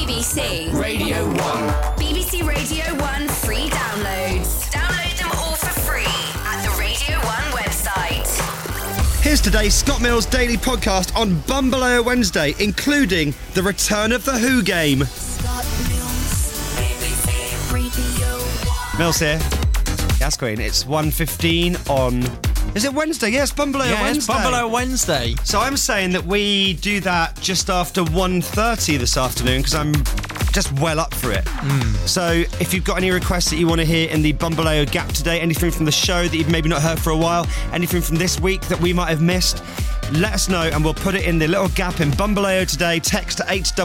BBC. Radio 1. BBC Radio 1 free downloads. Download them all for free at the Radio 1 website. Here's today's Scott Mills Daily Podcast on Bumbaleo Wednesday, including the return of the Who game. Mills here. Yes, Queen. It's 1:15 on... Is it Wednesday? Yes, Bumbaleo Wednesday. It's Bumbaleo Wednesday. So I'm saying that we do that just after 1:30 this afternoon because I'm just well up for it. So if you've got any requests that you want to hear in the Bumbaleo gap today, anything from the show that you've maybe not heard for a while, anything from this week that we might have missed, let us know and we'll put it in the little gap in Bumbaleo today. Text to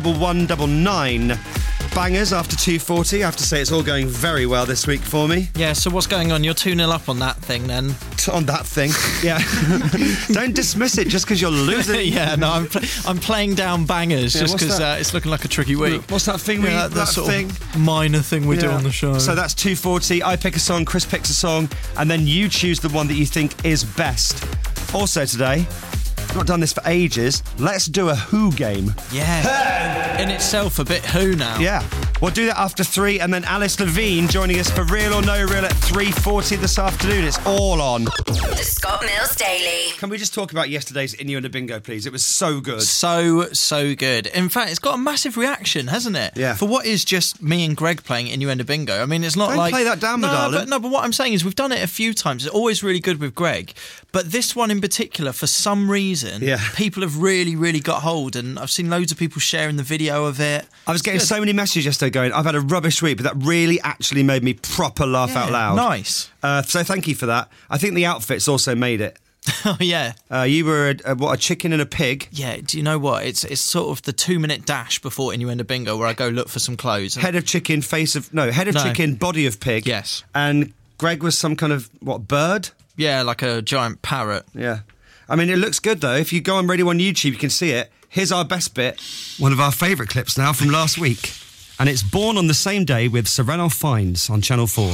81199. Bangers after 2:40. I have to say it's all going very well this week for me. Yeah, so what's going on? You're 2-0 up on that thing then. On that thing, yeah. Don't dismiss it just because you're losing. Yeah, no, I'm playing down bangers just because it's looking like a tricky week. What's that thing? That sort thing? Of minor thing we do on the show. So that's 2:40. I pick a song, Chris picks a song, and then you choose the one that you think is best. Also today, not done this for ages, let's do a Who game. Yeah. In itself a bit Who now. Yeah. We'll do that after 3, and then Alice Levine joining us for Real or No Real at 3:40 this afternoon. It's all on. The Scott Mills Daily. Can we just talk about yesterday's Innuendo Bingo, please? It was so good. So good. In fact, it's got a massive reaction, hasn't it? Yeah. For what is just me and Greg playing Innuendo Bingo. I mean, it's not Don't like... play that down, my darling. But what I'm saying is we've done it a few times. It's always really good with Greg. But this one in particular, for some reason, people have really, really got hold. And I've seen loads of people sharing the video of it. I was getting so many messages yesterday going, I've had a rubbish week, but that really actually made me proper laugh out loud. Nice. So thank you for that. I think the outfits also made it. Oh, yeah. You were a chicken and a pig? Yeah, do you know what? It's sort of the 2-minute dash before Innuendo Bingo where I go look for some clothes. Head of chicken, chicken, body of pig. Yes. And Greg was some kind of, bird? Yeah, like a giant parrot. Yeah. I mean, it looks good, though. If you go on Radio 1 YouTube, you can see it. Here's our best bit. One of our favourite clips now from last week. And it's born on the same day with Sir Ranulph Fiennes on Channel 4.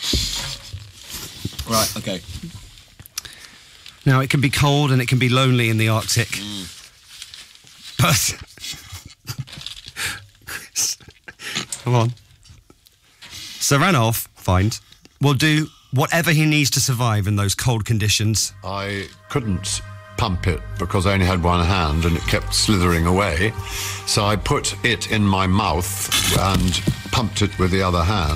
Right, OK. Now, it can be cold and it can be lonely in the Arctic. But... Come on. Sir Ranulph Fiennes will do whatever he needs to survive in those cold conditions. I couldn't pump it because I only had one hand and it kept slithering away. So I put it in my mouth and pumped it with the other hand.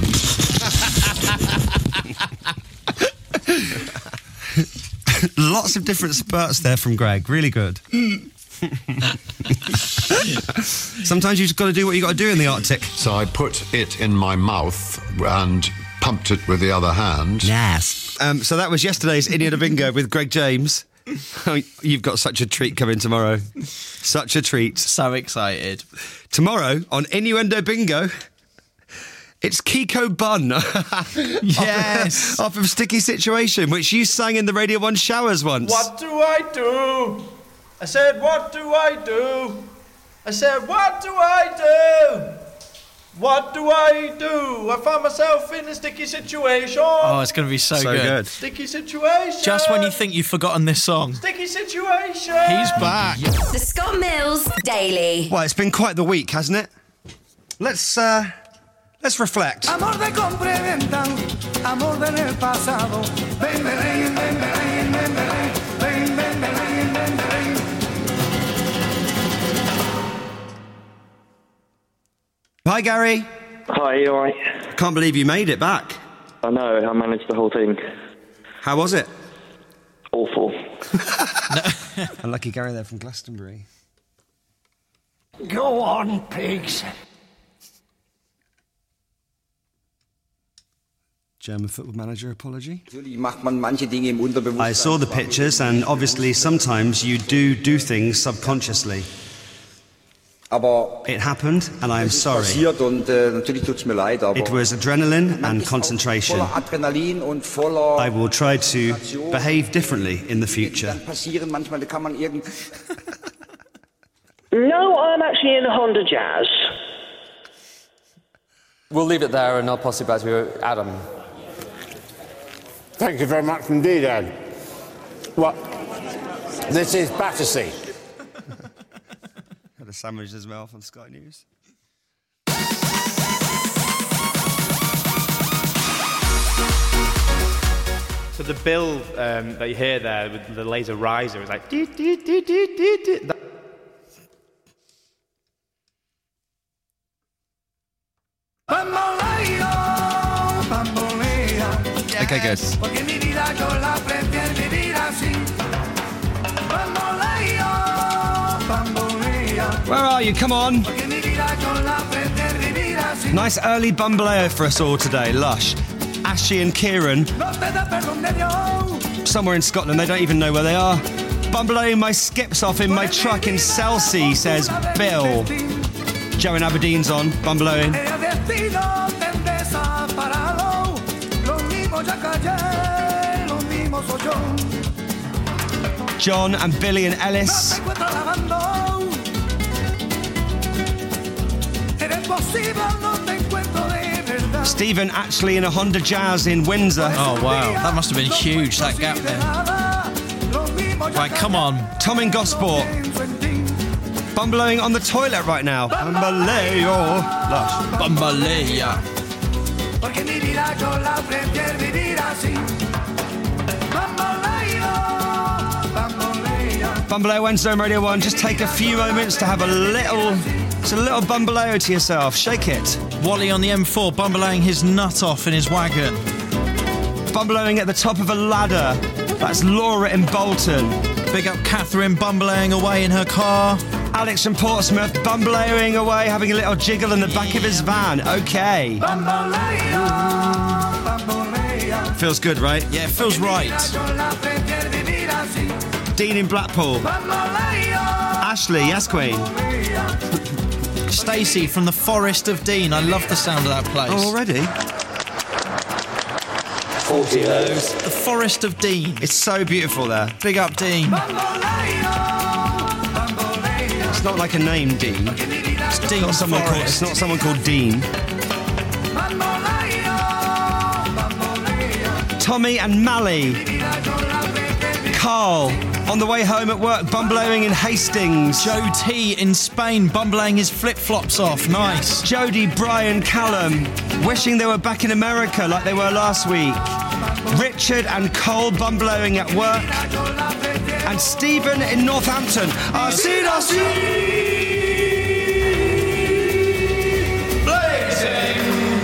Lots of different spurts there from Greg. Really good. Sometimes you've just got to do what you've got to do in the Arctic. So I put it in my mouth and pumped it with the other hand. Yes. So that was yesterday's Innuendo Bingo with Greg James. You've got such a treat coming tomorrow. Such a treat. So excited. Tomorrow on Innuendo Bingo, it's Kiko Bun. Yes. Off of Sticky Situation, which you sang in the Radio 1 showers once. What do I do? I said, what do I do? I said, what do I do? What do I do? I found myself in a sticky situation. Oh, it's going to be so good. Sticky situation. Just when you think you've forgotten this song. Sticky situation. He's back. The Scott Mills Daily. Well, it's been quite the week, hasn't it? Let's reflect. Amor de compra y venta, amor del pasado. Ven, ven, ven, ven, ven, ven, ven, ven, ven, ven, ven, ven. Hi, Gary. Hi, you alright? Can't believe you made it back. I know, I managed the whole thing. How was it? Awful. Unlucky Gary there from Glastonbury. Go on, pigs. German football manager apology. I saw the pictures, and obviously sometimes you do things subconsciously. It happened, and I am sorry. It was adrenaline and concentration. I will try to behave differently in the future. No, I'm actually in a Honda Jazz. We'll leave it there and I'll pass it back to Adam. Thank you very much indeed, Ed. Well, this is Battersea. Had a sandwich as well from Sky News. So the bill that you hear there with the laser riser is like... Dee, dee, dee, dee, dee, dee. Okay, good. Where are you? Come on. Nice early bamboleo for us all today. Lush. Ashley and Kieran, somewhere in Scotland, they don't even know where they are. Bamboleoing my skips off in my truck in Selsey, says Bill. Joe in Aberdeen's on, bamboleoing. John and Billy and Ellis. Stephen actually in a Honda Jazz in Windsor. Oh, wow. That must have been huge, that gap there. Right, come on. Tom in Gosport. Bamboleoing on the toilet right now. Bamboleo. Lush. Bambolea. Bamboleo Wednesday on Radio 1. Just take a few moments to have a little bamboleo to yourself. Shake it. Wally on the M4 bamboleoing his nut off in his wagon. Bamboleoing at the top of a ladder. That's Laura in Bolton. Big up Catherine bamboleoing away in her car. Alex from Portsmouth bamboleoing away, having a little jiggle in the back of his van. Okay. Feels good, right? Yeah, it feels right. Dean in Blackpool. Ashley, yes, Queen. Stacey from the Forest of Dean. I love the sound of that place. Oh, already? 40 of those. The Forest of Dean. It's so beautiful there. Big up, Dean. It's not like a name, Dean. It's Dean It's not someone called Dean. Tommy and Mally. Carl. On the way home at work, bamboleoing in Hastings. Joe T in Spain, bamboleoing his flip-flops off. Nice. Jody, Brian, Callum, wishing they were back in America like they were last week. Richard and Cole bamboleoing at work. And Stephen in Northampton. Blazing.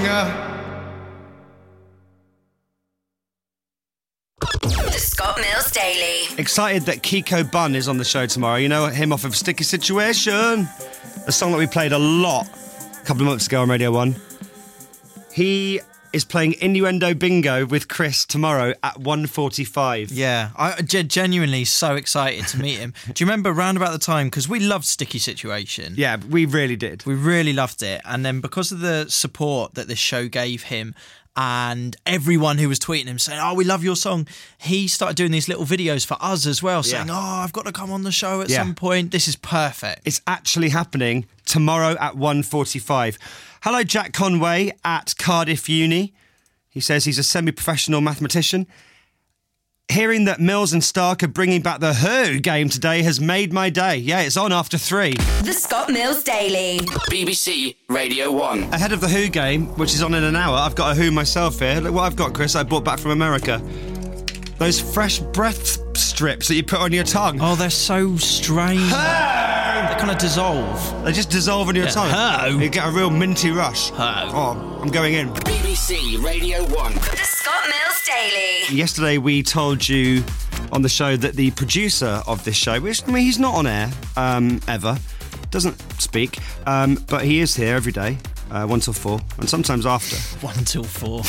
Scott Mills Daily. Excited that Kiko Bun is on the show tomorrow. You know him off of Sticky Situation, a song that we played a lot a couple of months ago on Radio 1. He is playing Innuendo Bingo with Chris tomorrow at 1:45. Yeah, I'm genuinely so excited to meet him. Do you remember round about the time, because we loved Sticky Situation? Yeah, we really did. We really loved it. And then because of the support that this show gave him, and everyone who was tweeting him saying, oh, we love your song, he started doing these little videos for us as well, saying, oh, I've got to come on the show at some point. This is perfect. It's actually happening tomorrow at 1:45. Hello, Jack Conway at Cardiff Uni. He says he's a semi-professional mathematician. Hearing that Mills and Stark are bringing back the Who game today has made my day. Yeah, it's on after 3. The Scott Mills Daily. BBC Radio 1. Ahead of the Who game, which is on in an hour, I've got a Who myself here. Look what I've got, Chris. I brought back from America. Those fresh breath strips that you put on your tongue. Oh, they're so strange. They kind of dissolve. They just dissolve on your tongue. You get a real minty rush. Oh, I'm going in. BBC Radio 1. The Scott Mills Daily. Yesterday we told you on the show that the producer of this show, which, I mean, he's not on air ever, doesn't speak, but he is here every day. 1 till 4, and sometimes after. 1 till 4.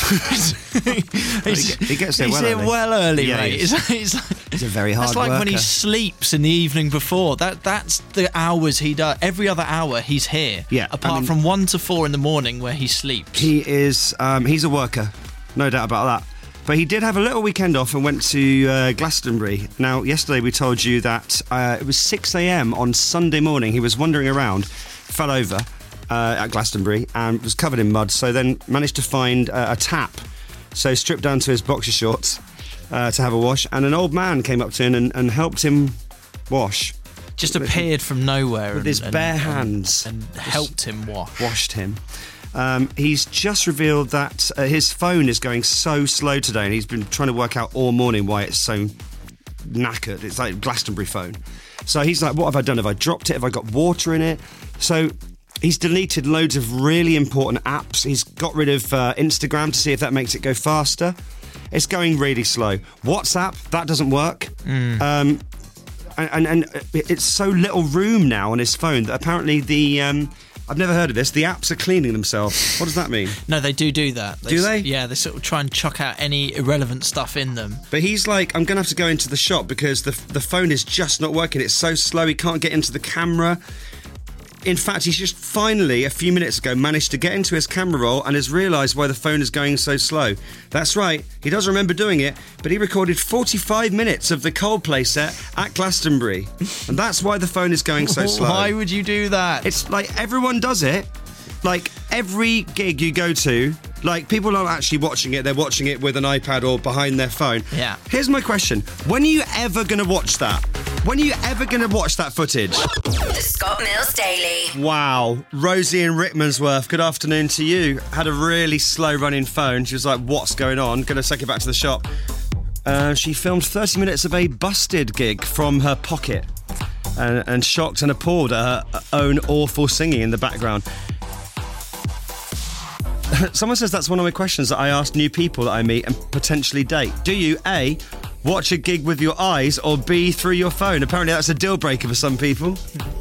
he gets there he's well here early. well early, yeah, mate. He's a very hard That's like worker. when he sleeps in the evening before. That's the hours he does. Every other hour he's here. Yeah, apart from 1 to 4 in the morning where he sleeps. He is. He's a worker, no doubt about that. But he did have a little weekend off and went to Glastonbury. Now, yesterday we told you that it was 6 a.m. on Sunday morning. He was wandering around, fell over at Glastonbury and was covered in mud, so then managed to find a tap. So stripped down to his boxer shorts to have a wash, and an old man came up to him and helped him wash. Just appeared from nowhere. With his bare hands. And helped him wash. Washed him. He's just revealed that his phone is going so slow today, and he's been trying to work out all morning why it's so knackered. It's like a Glastonbury phone. So he's like, what have I done? Have I dropped it? Have I got water in it? So he's deleted loads of really important apps. He's got rid of Instagram to see if that makes it go faster. It's going really slow. WhatsApp, that doesn't work. And it's so little room now on his phone that apparently I've never heard of this. The apps are cleaning themselves. What does that mean? No, they do that. Do they? Yeah, they sort of try and chuck out any irrelevant stuff in them. But he's like, I'm going to have to go into the shop because the phone is just not working. It's so slow, he can't get into the camera. In fact, he's just finally, a few minutes ago, managed to get into his camera roll and has realised why the phone is going so slow. That's right, he does remember doing it, but he recorded 45 minutes of the Coldplay set at Glastonbury. And that's why the phone is going so slow. Why would you do that? It's like everyone does it. Like every gig you go to, like people aren't actually watching it, they're watching it with an iPad or behind their phone. Yeah. Here's my question. When are you ever going to watch that? When are you ever going to watch that footage? The Scott Mills Daily. Wow. Rosie in Rickmansworth, good afternoon to you. Had a really slow running phone. She was like, what's going on? Going to take it back to the shop. She filmed 30 minutes of a Busted gig from her pocket and shocked and appalled at her own awful singing in the background. Someone says that's one of my questions that I ask new people that I meet and potentially date. Do you, A, watch a gig with your eyes, or B, through your phone? Apparently that's a deal breaker for some people.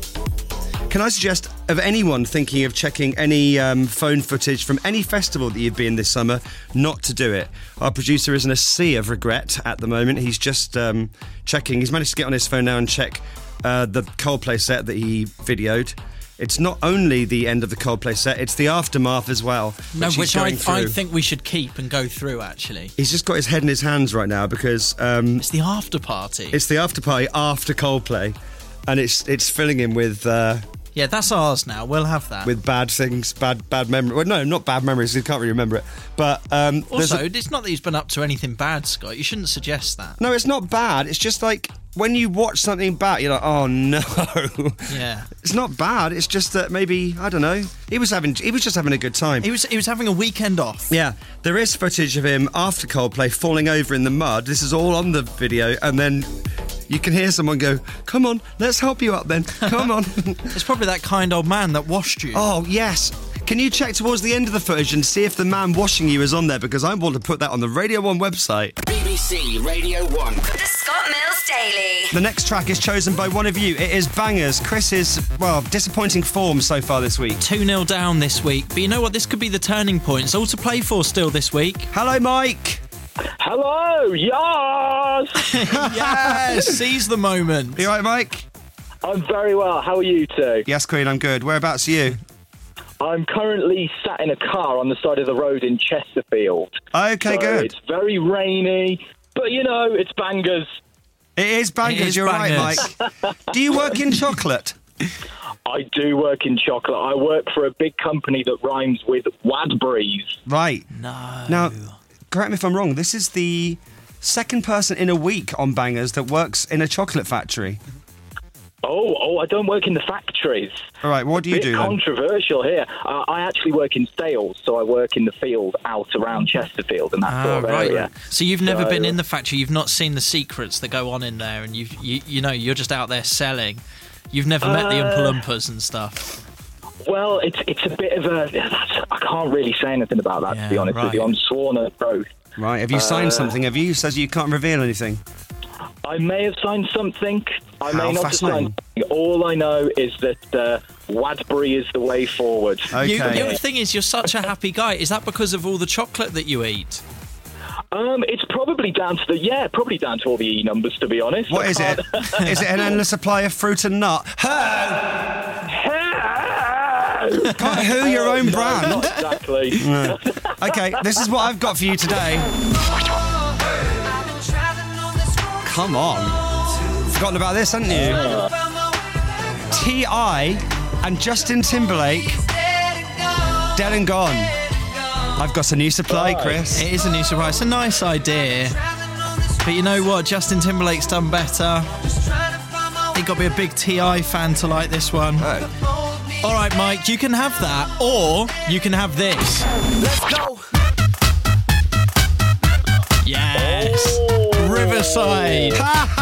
Can I suggest of anyone thinking of checking any phone footage from any festival that you've been this summer, not to do it? Our producer is in a sea of regret at the moment. He's just checking. He's managed to get on his phone now and check the Coldplay set that he videoed. It's not only the end of the Coldplay set, it's the aftermath as well. Which I think we should keep and go through, actually. He's just got his head in his hands right now because... it's the after party. It's the after party after Coldplay. And it's filling him with... yeah, that's ours now. We'll have that. With bad things, bad memories. Well, no, not bad memories. You can't really remember it. But also, it's not that he's been up to anything bad, Scott. You shouldn't suggest that. No, it's not bad. It's just like when you watch something bad, you're like, oh no. Yeah. It's not bad. It's just that maybe, I don't know. He was just having a good time. He was having a weekend off. Yeah. There is footage of him after Coldplay falling over in the mud. This is all on the video, and then you can hear someone go, come on, let's help you up then. Come on. It's probably that kind old man that washed you. Oh, yes. Can you check towards the end of the footage and see if the man washing you is on there? Because I want to put that on the Radio 1 website. BBC Radio 1. The Scott Mills Daily. The next track is chosen by one of you. It is Bangers. Chris is, disappointing form so far this week. 2-0 down this week. But you know what? This could be the turning point. It's all to play for still this week. Hello, Mike. Hello, yes! Yes, seize the moment. You all right, Mike? I'm very well. How are you two? Yes, Queen, I'm good. Whereabouts are you? I'm currently sat in a car on the side of the road in Chesterfield. Okay, good. It's very rainy, but it's Bangers. It is Bangers, you're Bangers. right, Mike. Do you work in chocolate? I do work in chocolate. I work for a big company that rhymes with Wadbury's. Right. No. Now, correct me if I'm wrong, this is the second person in a week on Bangers that works in a chocolate factory. Oh, I don't work in the factories. All right, what do you do then? Controversial here. I actually work in sales, so I work in the field out around Chesterfield and that sort of area. So you've never been in the factory, you've not seen the secrets that go on in there, and you're just out there selling. You've never met the Oompa Loompas and stuff. Well, it's a bit of I can't really say anything about that, to be honest with you. I'm sworn at both. Right, have you signed something, have you? Says you can't reveal anything. I may have signed something. I may not have signed something. All I know is that Wadbury is the way forward. Okay. The only thing is, you're such a happy guy. Is that because of all the chocolate that you eat? It's probably down to all the E numbers, to be honest. What is it? Is it an endless supply of fruit and nut? Can't who your own brand? Not exactly. No. Okay, this is what I've got for you today. Come on. Forgotten about this, haven't you? T.I. and Justin Timberlake, Dead and Gone. I've got a new supply, Chris. It is a new supply. It's a nice idea. But you know what? Justin Timberlake's done better. You've got to be a big T.I. fan to like this one. Oh. All right, Mike, you can have that, or you can have this. Let's go. Yes. Riverside.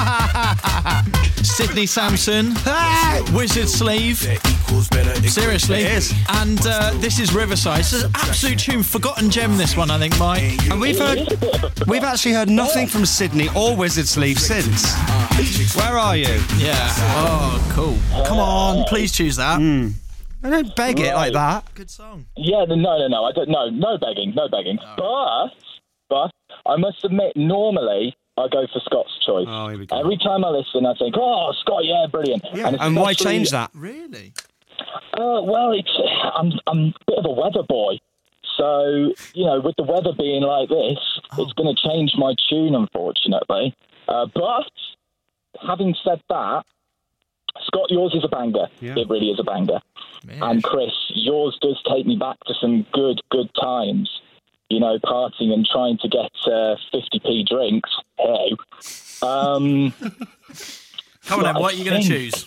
Sydney Sampson. Wizard Sleeve. Seriously. It is. And this is Riverside. It's an absolute tune. Forgotten gem, this one, I think, Mike. And we've actually heard nothing from Sydney or Wizard Sleeve since. Where are you? Yeah. Oh, cool. Come on, please choose that. I don't beg it like that. Good song. Yeah, no. I don't. No begging. But I must admit, normally I go for Scott's choice. Oh, here we go. Every time I listen, I think, "Oh, Scott, yeah, brilliant." Yeah. And why change that? Really? Well, I'm a bit of a weather boy, so with the weather being like this, it's going to change my tune, unfortunately. But having said that, Scott, yours is a banger. Yeah. It really is a banger. Man. And Chris, yours does take me back to some good times. Partying and trying to get 50p drinks. Hey. Come on then, what are you going to choose?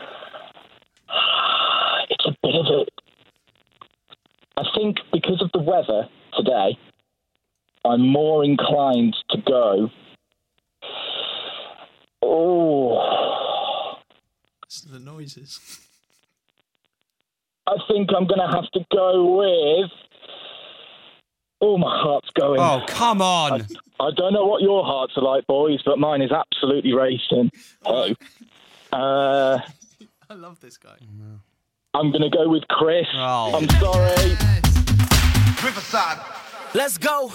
It's a bit of a... I think because of the weather today, I'm more inclined to go... Oh... It's the noises. I think I'm going to have to go with... Oh, my heart's going. Oh, come on. I don't know what your hearts are like, boys, but mine is absolutely racing. Oh. I love this guy. I'm going to go with Chris. Oh. I'm sorry. Yes. Riverside. Let's go.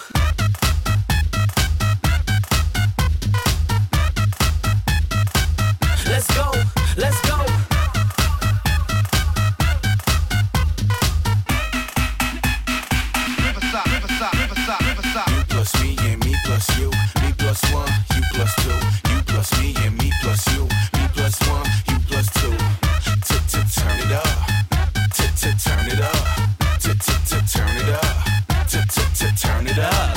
Let's go. Let's go. You plus me and me plus you. Me plus one, you plus two. You plus me and me plus you. Me plus one, you plus two. Turn it up. Turn it up. Turn it up. Turn it up.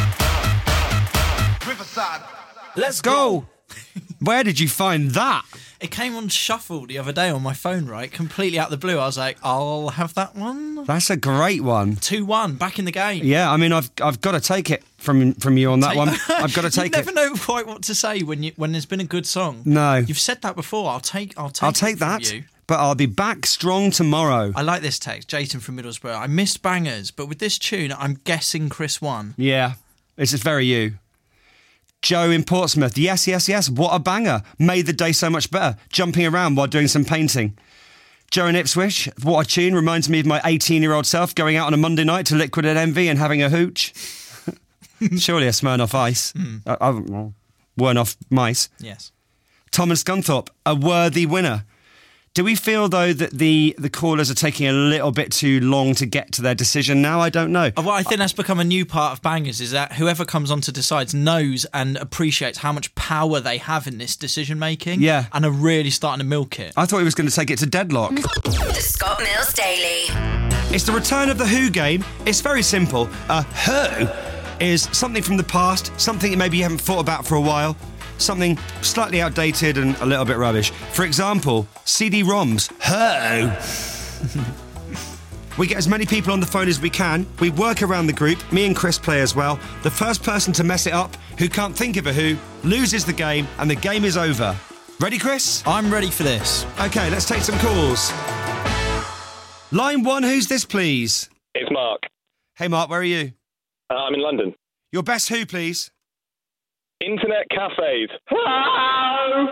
Riverside. Let's go. Where did you find that? It came on shuffle the other day on my phone, right? Completely out of the blue. I was like, I'll have that one. That's a great one. 2-1, back in the game. Yeah, I mean, I've got to take it from you on that one. I've got to take it. You never know quite what to say when there's been a good song. No. You've said that before. I'll take that. from you. But I'll be back strong tomorrow. I like this text. Jason from Middlesbrough. I missed bangers, but with this tune, I'm guessing Chris won. Yeah, this is very you. Joe in Portsmouth. Yes. What a banger. Made the day so much better. Jumping around while doing some painting. Joe in Ipswich. What a tune. Reminds me of my 18-year-old self going out on a Monday night to Liquid and Envy and having a hooch. Surely a Smirnoff Ice. Wernoff Mice. Yes. Thomas Gunthorpe. A worthy winner. Do we feel, though, that the callers are taking a little bit too long to get to their decision now? I don't know. Well, I think that's become a new part of bangers, is that whoever comes on to decide knows and appreciates how much power they have in this decision-making. Yeah. And are really starting to milk it. I thought he was going to take it to deadlock. The Scott Mills Daily. It's the return of the Who game. It's very simple. Who is something from the past, something that maybe you haven't thought about for a while, something slightly outdated and a little bit rubbish. For example, CD-ROMs. Who? We get as many people on the phone as we can. We work around the group. Me and Chris play as well. The first person to mess it up, who can't think of a who, loses the game, and the game is over. Ready, Chris? I'm ready for this. OK, let's take some calls. Line 1, who's this, please? It's Mark. Hey, Mark, where are you? I'm in London. Your best who, please? Internet cafes. Hello!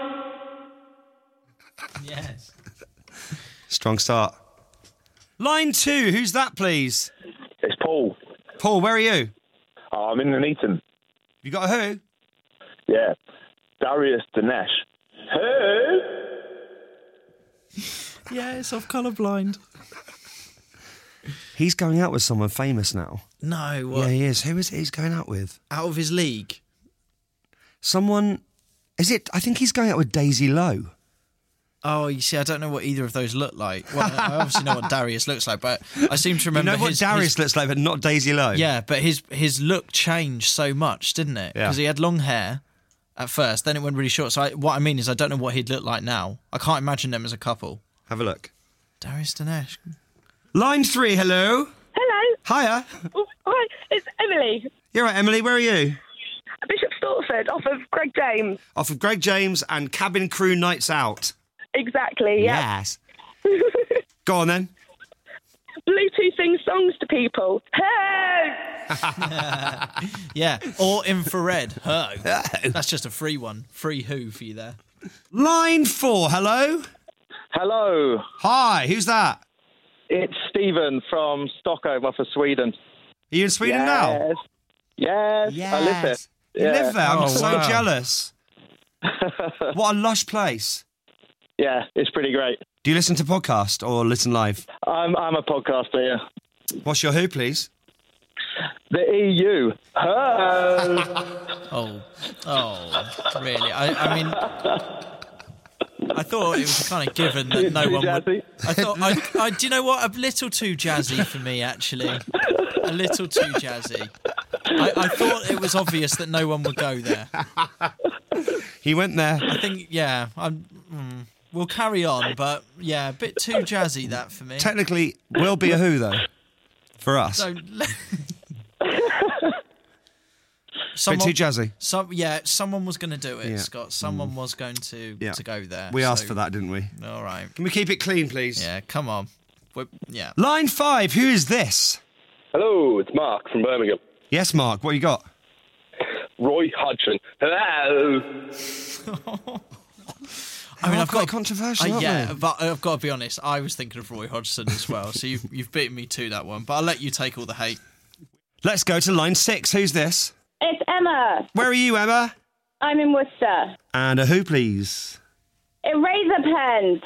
Yes. Strong start. Line 2, who's that, please? It's Paul. Paul, where are you? I'm in Nuneaton. You got a who? Yeah. Darius Dinesh. Who? Yes, I'm colourblind. He's going out with someone famous now. No, what? Yeah, he is. Who is it he's going out with? Out of his league? Someone... Is it... I think he's going out with Daisy Lowe. Oh, you see, I don't know what either of those look like. Well, I obviously know what Darius looks like, but I seem to remember you know what Darius looks like, but not Daisy Lowe? Yeah, but his look changed so much, didn't it? Yeah. Because he had long hair at first, then it went really short. So what I mean is I don't know what he'd look like now. I can't imagine them as a couple. Have a look. Darius Dinesh. Line 3, hello. Hello. Hiya. Oh, hi, it's Emily. You're right, Emily, where are you? Bishop Stortford, off of Greg James. Off of Greg James and Cabin Crew Nights Out. Exactly, yeah. Yes. Go on then. Bluetoothing songs to people. Hey! Yeah, or infrared. Ho. That's just a free one. Free Who for you there. Line 4, hello. Hello. Hi, who's that? It's Stephen from Stockholm, off of Sweden. Are you in Sweden now? Yes. I live there. You live there? I'm so wow. jealous. What a lush place. Yeah, it's pretty great. Do you listen to podcast or listen live? I'm a podcaster, yeah. What's your who, please? The EU. Oh, really? I mean, I thought it was kind of given that no one would. I thought, do you know what? A little too jazzy for me, actually. A little too jazzy. I thought it was obvious that no one would go there. He went there. I think, yeah. We'll carry on, but yeah, a bit too jazzy that for me. Technically, will be a who though, for us. So, bit too jazzy. Someone was going to do it, Yeah. Scott. Someone was going to go there. We asked for that, didn't we? All right. Can we keep it clean, please? Yeah, come on. Yeah. Line 5, who is this? Hello, it's Mark from Birmingham. Yes, Mark, what you got? Roy Hodgson. Hello. I mean, I've quite got controversial, aren't yeah, they? but I've got to be honest. I was thinking of Roy Hodgson as well, so you've beaten me to that one. But I'll let you take all the hate. Let's go to line 6. Who's this? It's Emma. Where are you, Emma? I'm in Worcester. And a who, please? Eraser pens.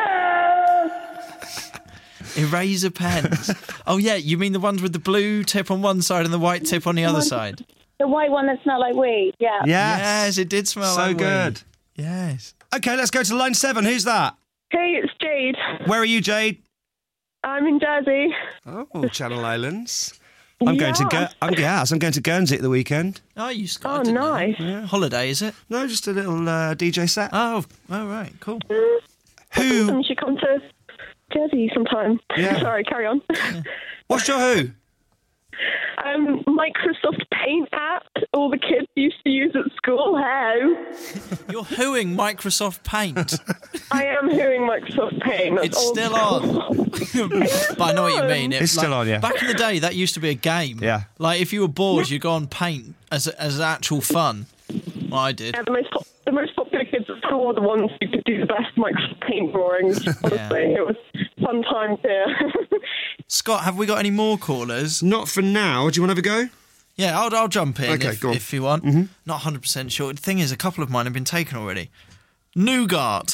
Eraser pens. Oh yeah, you mean the ones with the blue tip on one side and the white tip on the other side? The white one that smelled like weed. Yeah. Yes, it did smell so like good. weed. Yes. Okay, let's go to line 7. Who's that? Hey, it's Jade. Where are you, Jade? I'm in Jersey. Oh, Channel Islands. I'm going to Guernsey at the weekend. Oh, you Scott. Oh, nice. Yeah. Holiday, is it? No, just a little DJ set. Oh, right, cool. Who? You should come to Jersey sometime. Yeah. Sorry, carry on. What's your who? Microsoft Paint app all the kids used to use at school. How? You're hooing Microsoft Paint. I am hooing Microsoft Paint. It's still on. But I know what you mean. It's still on, yeah. Back in the day, that used to be a game. Yeah. Like, if you were bored, you'd go on Paint as actual fun. Well, I did. Yeah, the most popular kids at school were the ones who could do the best Microsoft Paint drawings. Honestly, It was fun times here. Scott, have we got any more callers? Not for now. Do you want to have a go? Yeah, I'll jump in go on. if you want. Mm-hmm. Not 100% sure. The thing is, a couple of mine have been taken already. Nougat.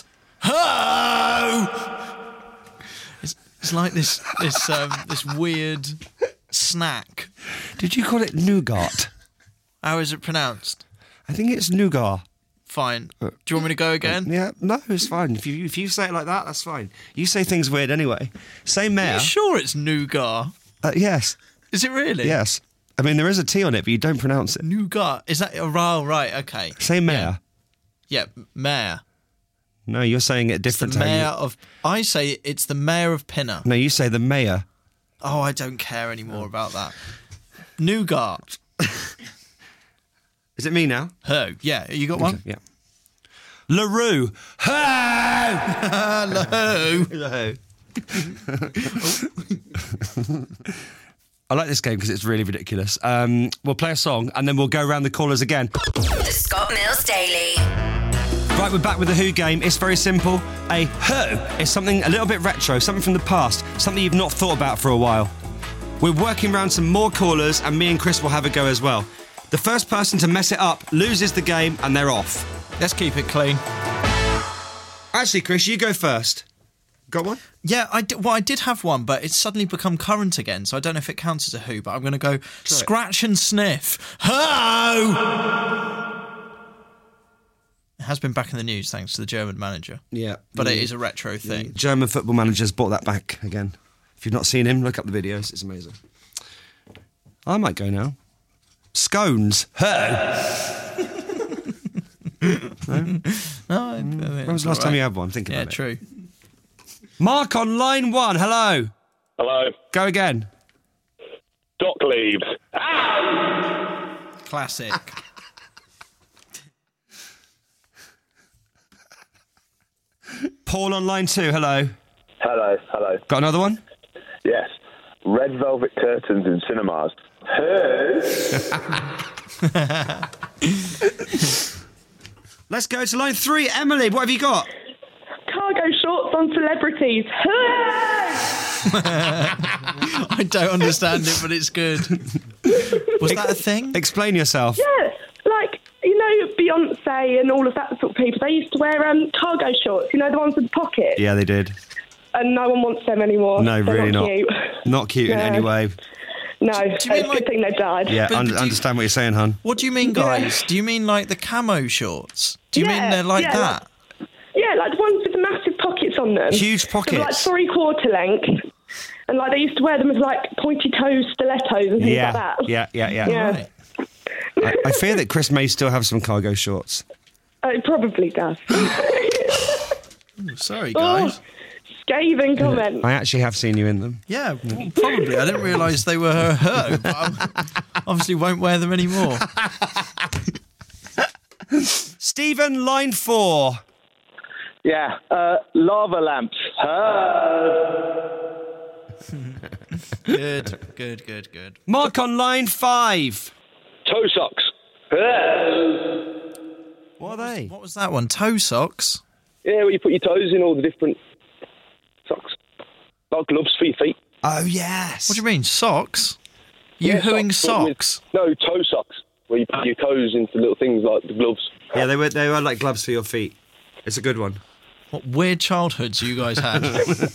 Ho! It's like this weird snack. Did you call it nougat? How is it pronounced? I think it's nougat. Fine. Do you want me to go again? Yeah, no, it's fine. If you say it like that, that's fine. You say things weird anyway. Say mayor. Are you sure it's nougat? Yes. Is it really? Yes. I mean, there is a T on it, but you don't pronounce it. Nougat. Is that a right? Okay. Say mayor. Yeah, mayor. No, you're saying it different. The mayor of. I say it's the mayor of Pinner. No, you say the mayor. Oh, I don't care anymore about that. Nougat. Is it me now? Ho. Yeah, you got one? Yeah. LaRue. Ho! LaRue. I like this game because it's really ridiculous. We'll play a song and then we'll go around the callers again. The Scott Mills Daily. Right, we're back with the Who game. It's very simple. A Who is something a little bit retro, something from the past, something you've not thought about for a while. We're working around some more callers and me and Chris will have a go as well. The first person to mess it up loses the game and they're off. Let's keep it clean. Actually, Chris, you go first. Got one? Yeah, I did have one, but it's suddenly become current again, so I don't know if it counts as a Who, but I'm going to go scratch and sniff. Ho! It has been back in the news thanks to the German manager. Yeah. But it is a retro thing. German football manager's brought that back again. If you've not seen him, look up the videos. It's amazing. I might go now. Scones. No, when was the last time you had one? Think about it. Yeah, true. Mark on line 1, hello. Hello. Go again. Dock leaves. Classic. Paul on line 2, hello. Hello. Got another one? Yes. Red velvet curtains in cinemas. Hey. Let's go to line 3. Emily, what have you got? Cargo shorts on celebrities. I don't understand it, but it's good. Was that a thing? Explain yourself. Yeah, like, you know, Beyonce and all of that sort of people, they used to wear cargo shorts, you know, the ones with the pockets. Yeah, they did. And no one wants them anymore. No, They're really not. Cute. Not cute in No. any way. No, it's a good thing they died. Yeah, understand what you're saying, hon. What do you mean, guys? Do you mean like the camo shorts? Do you mean they're like that? Yeah, like the ones with the massive pockets on them. Huge pockets. They're like 3/4 length. And like they used to wear them as like pointy toes stilettos and things like that. Yeah. I fear that Chris may still have some cargo shorts. It probably does. Sorry, guys. Scathing comment. I actually have seen you in them. Yeah, probably. I didn't realise they were her, but I obviously won't wear them anymore. Stephen, line 4. Yeah, lava lamps. Good. Mark on line 5. Toe socks. What are they? What was that one? Toe socks? Yeah, where you put your toes in all the different socks. Like gloves for your feet. Oh, yes. What do you mean, socks? You hooing socks? No, toe socks. Where you put your toes into little things like the gloves. Yeah, they were like gloves for your feet. It's a good one. What weird childhoods you guys had.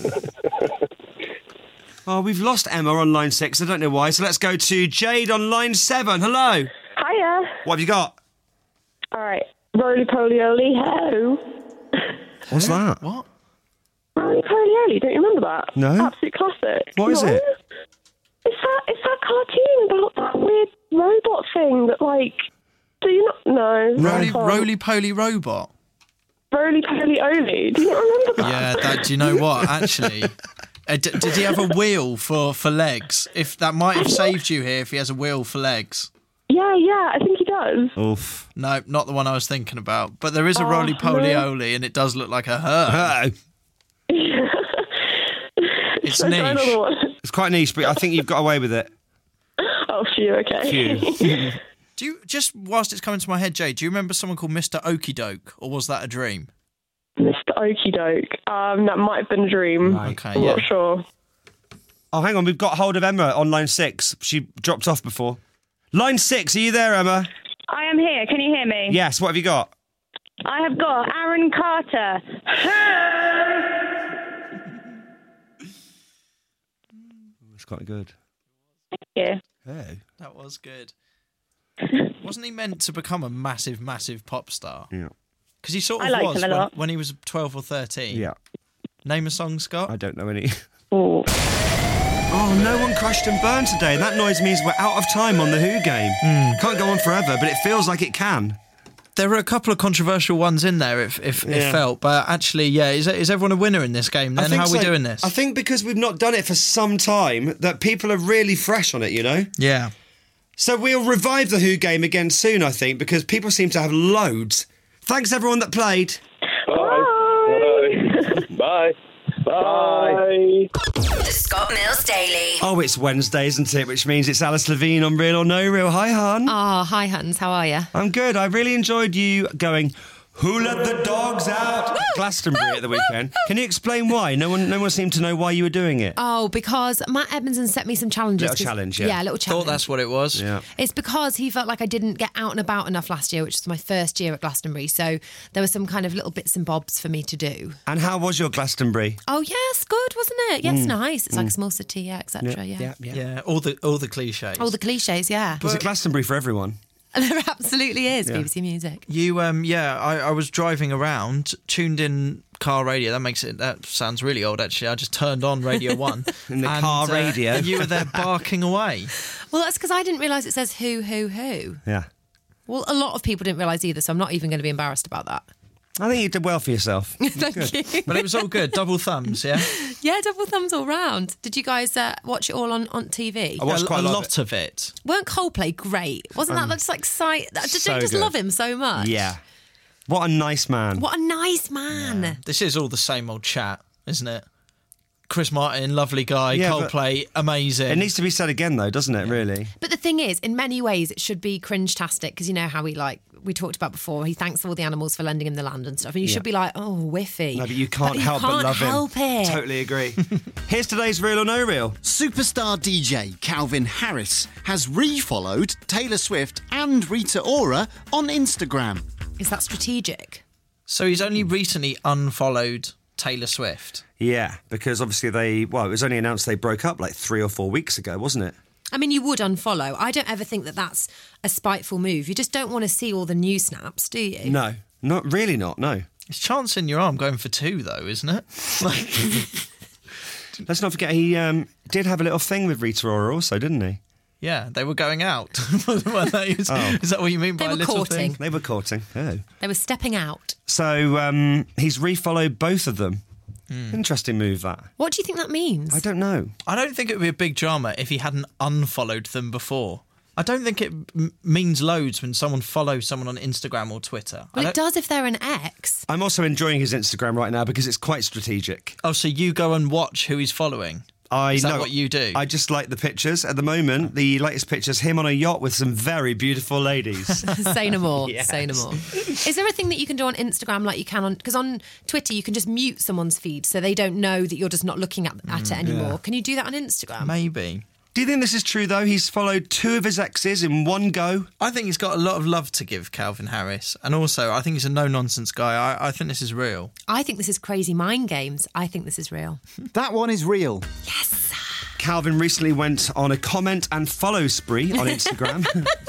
Oh, we've lost Emma on line 6. I don't know why. So let's go to Jade on line 7. Hello. Hiya. What have you got? All right. Roly Poly Oly Ho. What's that? What? Roly Poly Oly, don't you remember that? No. Absolute classic. What is it? It's that cartoon about that weird robot thing that, like, do you not know? Roly Poly Robot? Roly Poly Oly. Do you not remember that? Yeah, do you know what, actually? Did he have a wheel for legs? If that might have saved you here if he has a wheel for legs. Yeah, I think he does. Oof. No, not the one I was thinking about. But there is a Roly Poly Oly and it does look like a her. It's niche. It's quite niche, but I think you've got away with it. Oh, phew, okay. Phew. Do you, just whilst it's coming to my head, Jay, do you remember someone called Mr. Okie Doke, or was that a dream? Mr. Okie Doke. That might have been a dream. Right. Okay, I'm not sure. Oh, hang on. We've got hold of Emma on line 6. She dropped off before. Line 6, are you there, Emma? I am here. Can you hear me? Yes, what have you got? I have got Aaron Carter. It's quite good. Yeah. Hey. That was good. Wasn't he meant to become a massive, massive pop star? Yeah. Because he sort I of liked was him a lot. when he was 12 or 13. Yeah. Name a song, Scott. I don't know any. Oh. Oh, no one crashed and burned today. That noise means we're out of time on the Who game. Can't go on forever, but it feels like it can. There were a couple of controversial ones in there, if felt, but actually, yeah, is everyone a winner in this game? Then how are we doing this? I think because we've not done it for some time, that people are really fresh on it. You know. Yeah. So we'll revive the Who game again soon, I think, because people seem to have loads. Thanks everyone that played. Bye. Bye. Bye. The Scott Mills Daily. Oh, it's Wednesday, isn't it? Which means it's Alice Levine on Real or No Real. Hi, hon. Oh, hi, Hans. How are you? I'm good. I really enjoyed you going, "Who let the dogs out?" at Glastonbury at the weekend. Can you explain why? No one seemed to know why you were doing it. Oh, because Matt Edmondson set me some challenges. Little challenge, yeah. Yeah, a little challenge. Thought that's what it was. Yeah. It's because he felt like I didn't get out and about enough last year, which was my first year at Glastonbury. So there were some kind of little bits and bobs for me to do. And how was your Glastonbury? Oh, yes, good, wasn't it? Yes, nice. It's like a small city, yeah, etc. Yeah. Yeah, all the cliches. All the cliches, yeah. It was a Glastonbury for everyone. There absolutely is, Yeah. BBC Music. You, I was driving around, tuned in car radio. That sounds really old, actually. I just turned on Radio 1. In the car radio. And you were there barking away. Well, that's because I didn't realise it says who. Yeah. Well, a lot of people didn't realise either, so I'm not even going to be embarrassed about that. I think you did well for yourself. Thank you. But it was all good. Double thumbs, yeah? Yeah, double thumbs all round. Did you guys watch it all on TV? I watched quite a lot of it. Weren't Coldplay great? Wasn't that just like sight? Did so you just good. love him so much? Yeah. What a nice man. What a nice man. This is all the same old chat, isn't it? Chris Martin, lovely guy. Yeah, Coldplay, amazing. It needs to be said again, though, doesn't it, really? But the thing is, in many ways, it should be cringe-tastic because you know how we talked about before, he thanks all the animals for lending him the land and stuff. And you should be like, oh, whiffy. No, but you can't help but love him. Totally agree. Here's today's Real or No Real. Superstar DJ Calvin Harris has refollowed Taylor Swift and Rita Ora on Instagram. Is that strategic? So he's only recently unfollowed Taylor Swift. Yeah, because obviously it was only announced they broke up like 3 or 4 weeks ago, wasn't it? I mean, you would unfollow. I don't ever think that that's a spiteful move. You just don't want to see all the new snaps, do you? No, no. It's chance in your arm going for 2, though, isn't it? Let's not forget he did have a little thing with Rita Ora also, didn't he? Yeah, they were going out. Is that what you mean by They were a little courting. thing? They were courting. Oh. They were stepping out. So he's refollowed both of them. Interesting move, that. What do you think that means? I don't know. I don't think it would be a big drama if he hadn't unfollowed them before. I don't think it means loads when someone follows someone on Instagram or Twitter. Well, it does if they're an ex. I'm also enjoying his Instagram right now because it's quite strategic. Oh, so you go and watch who he's following? Is that what you do? I just like the pictures. At the moment, the latest picture's him on a yacht with some very beautiful ladies. Say no more. Yes. Say no more. Is there a thing that you can do on Instagram like you can on... Because on Twitter, you can just mute someone's feed so they don't know that you're just not looking at it anymore. Yeah. Can you do that on Instagram? Maybe. Do you think this is true, though? He's followed 2 of his exes in one go? I think he's got a lot of love to give, Calvin Harris. And also, I think he's a no-nonsense guy. I think this is real. I think this is crazy mind games. I think this is real. That one is real. Yes. Calvin recently went on a comment and follow spree on Instagram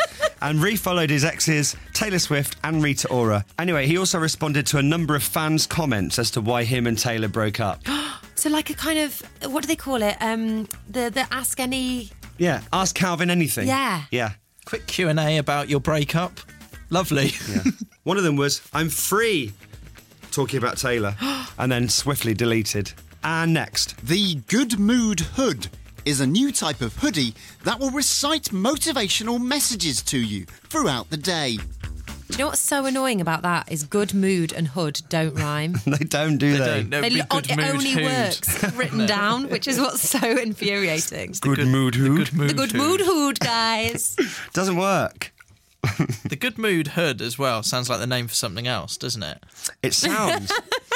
and refollowed his exes, Taylor Swift and Rita Ora. Anyway, he also responded to a number of fans' comments as to why him and Taylor broke up. So like a kind of... What do they call it? The Ask Any... Yeah, ask Calvin anything. Yeah. Yeah. Quick Q&A about your breakup. Lovely. Yeah. One of them was, I'm free, talking about Taylor, and then swiftly deleted. And next. The Good Mood Hood is a new type of hoodie that will recite motivational messages to you throughout the day. Do you know what's so annoying about that is good mood and hood don't rhyme. They don't, do they? It only works written down, which is what's so infuriating. Good mood hood. The good mood hood, guys. Doesn't work. The Good Mood Hood as well sounds like the name for something else, doesn't it? It sounds.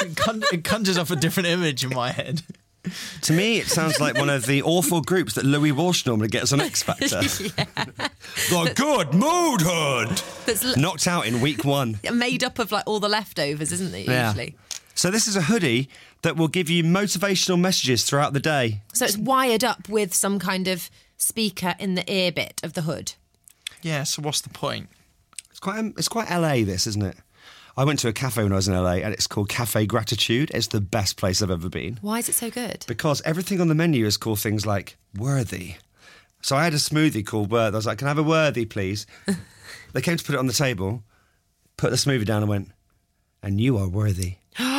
It conjures up a different image in my head. To me, it sounds like one of the awful groups that Louis Walsh normally gets on X Factor. The Good Mood Hood. That's knocked out in week 1. Made up of like all the leftovers, isn't it, usually? So this is a hoodie that will give you motivational messages throughout the day. So it's wired up with some kind of speaker in the ear bit of the hood. Yeah, so what's the point? It's quite LA, this, isn't it? I went to a cafe when I was in LA and it's called Cafe Gratitude. It's the best place I've ever been. Why is it so good? Because everything on the menu is called things like worthy. So I had a smoothie called Worthy. I was like, can I have a worthy, please? They came to put it on the table, put the smoothie down and went, and you are worthy.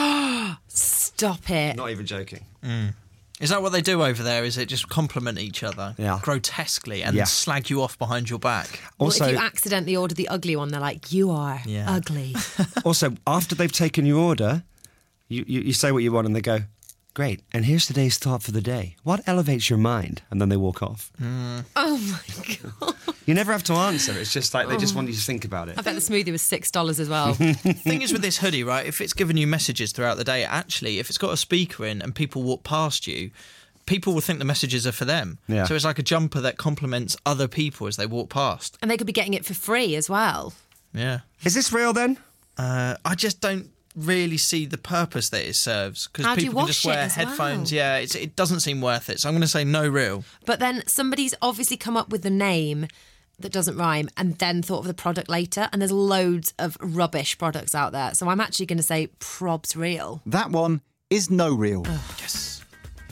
Stop it. Not even joking. Is that what they do over there? Is it just compliment each other grotesquely and then slag you off behind your back? Also, well, if you accidentally order the ugly one, they're like, you are ugly. Also, after they've taken your order, you say what you want and they go, great, and here's today's thought for the day. What elevates your mind? And then they walk off. Oh, my God. You never have to answer. It's just like they just want you to think about it. I bet the smoothie was $6 as well. The thing is with this hoodie, right, if it's giving you messages throughout the day, actually, if it's got a speaker in and people walk past you, people will think the messages are for them. Yeah. So it's like a jumper that compliments other people as they walk past. And they could be getting it for free as well. Yeah. Is this real then? I just don't really see the purpose that it serves because How do you people can wash just it wear as headphones. well? Yeah, it doesn't seem worth it. So I'm going to say no real. But then somebody's obviously come up with the name that doesn't rhyme and then thought of the product later, and there's loads of rubbish products out there. So I'm actually going to say prob's real. That one is no real. Yes.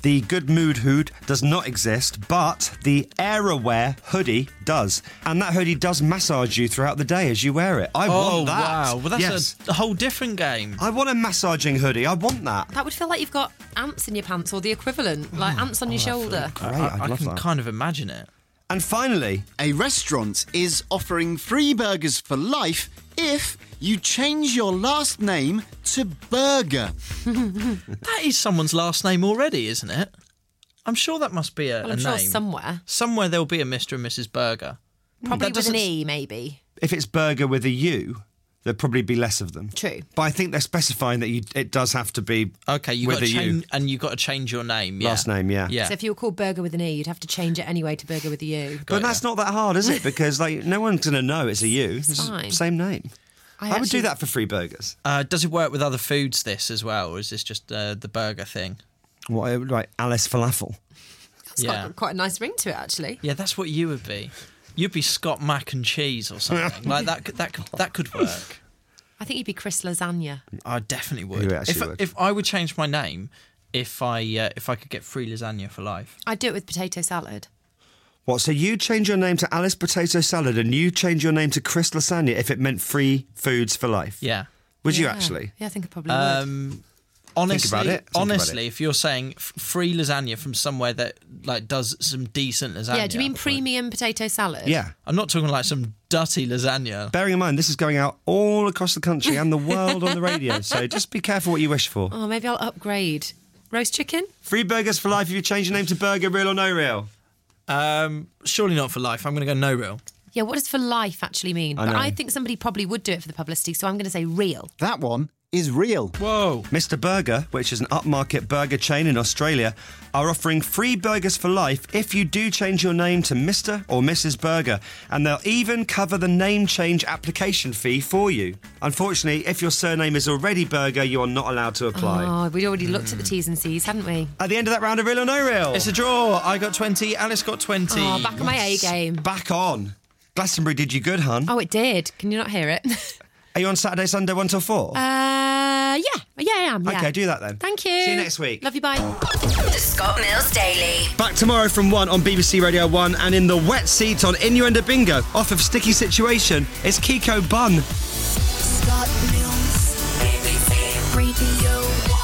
The Good Mood Hood does not exist, but the Aeraware hoodie does. And that hoodie does massage you throughout the day as you wear it. I want that. Wow. Well, that's yes. a whole different game. I want a massaging hoodie. I want that. That would feel like you've got ants in your pants or the equivalent, like ants on your shoulder. Great, I'd love can that. kind of imagine it. And finally, a restaurant is offering free burgers for life if you change your last name to Burger. That is someone's last name already, isn't it? I'm sure that must be a Well, I'm name. sure somewhere. Somewhere there'll be a Mr. and Mrs. Burger. Probably That with an doesn't- E, maybe. if it's burger with a U, there'd probably be less of them. True. But I think they're specifying that it does have to be Okay, you with got a to U. change, and you got to change your name. Yeah. Last name, yeah. Yeah. So if you were called Burger with an E, you'd have to change it anyway to Burger with a U. But that's not that hard, is it? Because no one's going to know it's a U. It's fine. same name. I would do that for free burgers. Does it work with other foods, this, as well, or is this just the burger thing? What, like Alice Falafel? It's got quite a nice ring to it, actually. Yeah, that's what you would be. You'd be Scott Mac and Cheese or something. Like that could work. I think you'd be Chris Lasagna. I definitely would. You actually would. If I would change my name, if I could get free lasagna for life. I'd do it with potato salad. What, so you change your name to Alice Potato Salad and you change your name to Chris Lasagna if it meant free foods for life? Yeah. Would you actually? Yeah, I think I probably would. Think Honestly, about it. Honestly, if you're saying free lasagna from somewhere that like does some decent lasagna. Yeah, do you mean premium potato salad? Yeah. I'm not talking like some dirty lasagna. Bearing in mind, this is going out all across the country and the world on the radio, so just be careful what you wish for. Oh, maybe I'll upgrade. Roast chicken? Free burgers for life if you change your name to Burger, real or no real? Surely not for life. I'm going to go no real. Yeah, what does for life actually mean? I But know. I think somebody probably would do it for the publicity, so I'm going to say real. That one is real. Whoa. Mr. Burger, which is an upmarket burger chain in Australia, are offering free burgers for life if you do change your name to Mr. or Mrs. Burger, and they'll even cover the name change application fee for you. Unfortunately, if your surname is already Burger, you are not allowed to apply. Oh, we'd already looked at the T's and C's, hadn't we? At the end of that round of Real or No Real, It's a draw. I got 20. Alice got 20. Oh, back on my A game. back on. Glastonbury did you good, hun. Oh, it did. Can you not hear it? Are you on Saturday, Sunday, 1 till 4? Yeah, I am. Yeah. Okay, do that then. Thank you. See you next week. Love you, bye. The Scott Mills Daily. Back tomorrow from 1 on BBC Radio 1, and in the wet seat on Innuendo Bingo, off of Sticky Situation, it's Kiko Bun. Scott Mills, BBC Radio 1.